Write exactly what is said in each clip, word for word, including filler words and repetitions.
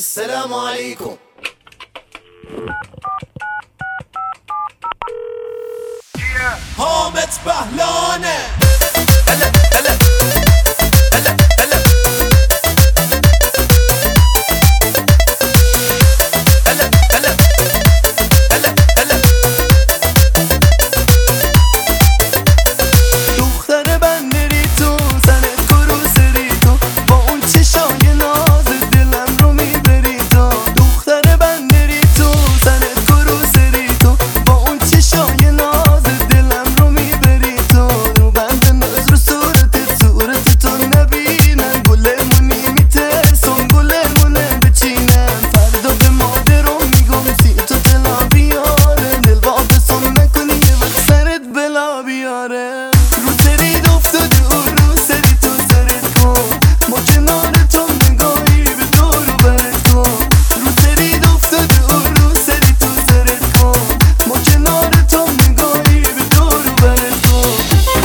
السلام عليكم. حامد بهلانه هلا هلا هلا هلا هلا هلا هلا هلا دختر بندری تو زنت کروسری تو با اون چشای ناز دلم رو میبری تو. دختر بندری تو زنت کروسری تو با اون چشای ناز دلم رو میبری تو. رو بند نظر صورتت صورت تو نبینم گلمونی میترسم گلمونه بچینم. فردا به مادرم میگم سی تو تلا بیاره دل واپسم نکنی یه وقت سرت بلا بیاره. رو سرید افتاده و رو سری تو سرت کن ما کنارتم نگاهی به دور و برت کن. رو سرید افتاده و رو سری تو سرت کن ما کنارتم نگاهی به دور و برت کن.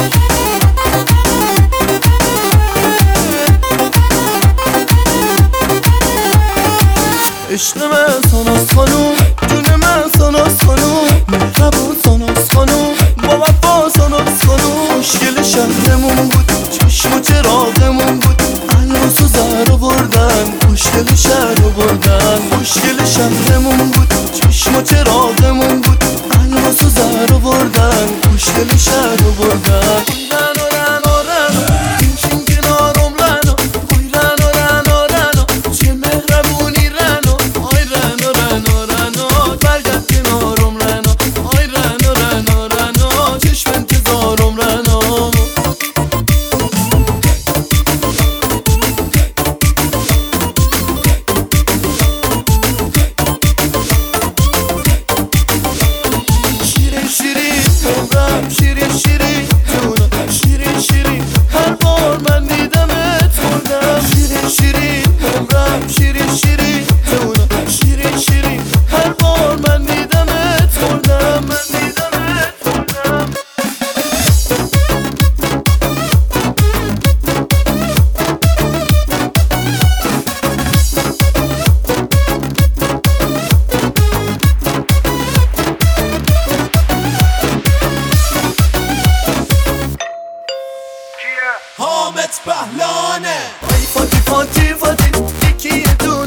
عشق من ساناس خانوم جون من ساناس خانوم مهربون ساناس خانوم با وفا ساناس خانوم. مشکل شهرمون بود چشم و چراغمون بود الماس و زهر بردن مشکل شهر بردن. مشکل شهرمون بود چشم و چراغمون بود الماس و زهر بردن مشکل شهر بردن. رنو رنو رنو این کنارم رنو آی رنو رنو رنو چه مهربونی رنو آی رنو رنو رنو برگرد کنارم رنو آی رنو رنو رنو چشم انتظارم رنو. شیرین شیرین عمرم شیرین شیرین جونم شیرین شیرین هر بار من دیدمت خوردم. شیرین شیرین عمرم شیرین شیرین جونم شیرین شیرین هر بار من دیدمت خوردم من دیدمت خوردم. حامد بهلانه ای فاتی فاتی فاتی یکی دو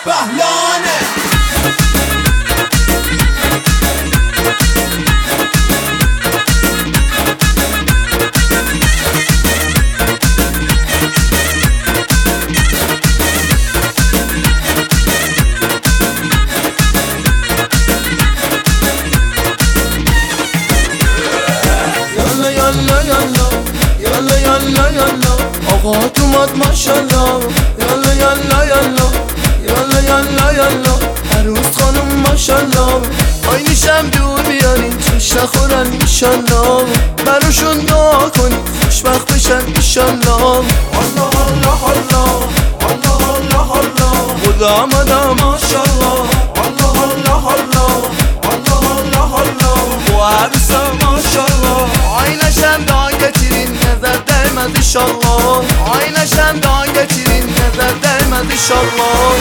بهلانه یالا یالا یالا یالا یالا یالا آقا اومد ماشالله یالا یالا یالا یالا یالا یالا عروس خانم ماشالله آینشم دور بیارین چش نخورن ایشالله براشون دعا کنین خوشبخت بشن ایشالله الله الله الله الله الله الله خدا آمدم ماشالله الله الله الله الله الله الله و عروسم ماشالله آینشم دعا getirin nazar değmez inşallah Aynaşem dağ getirin nazar değmez inşallah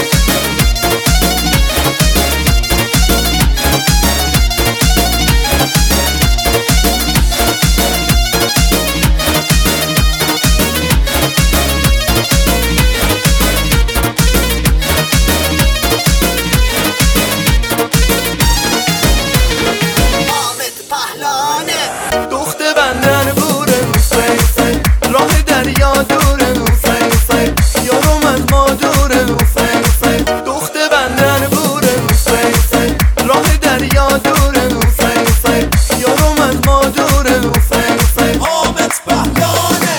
Ahmet Pahlane دخت بندر بوره فی فی راه دریا دوره فی فی یارم از ما دوره فی فی دخت بندر بوره فی فی راه دریا دوره فی فی یارم از ما دوره فی فی Ahmet Pahlane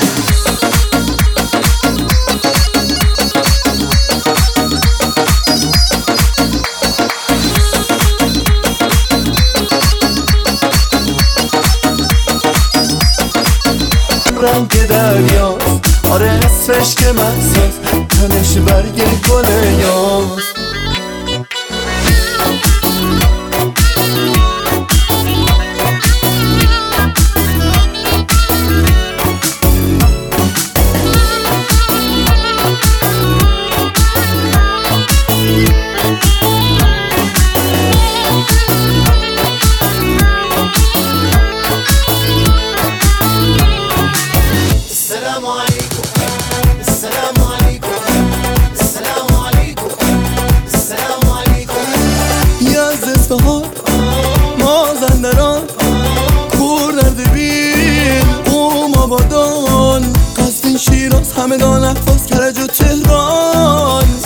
رنگ دریاست آره اسمش که محساس تنش برگ گل یاست السلام عليكم السلام عليكم السلام عليكم السلام عليكم یه از اصفهان مازندران کور درد بیل قوم آبادان قزوین شیراز همدان اهواز کرج و تهران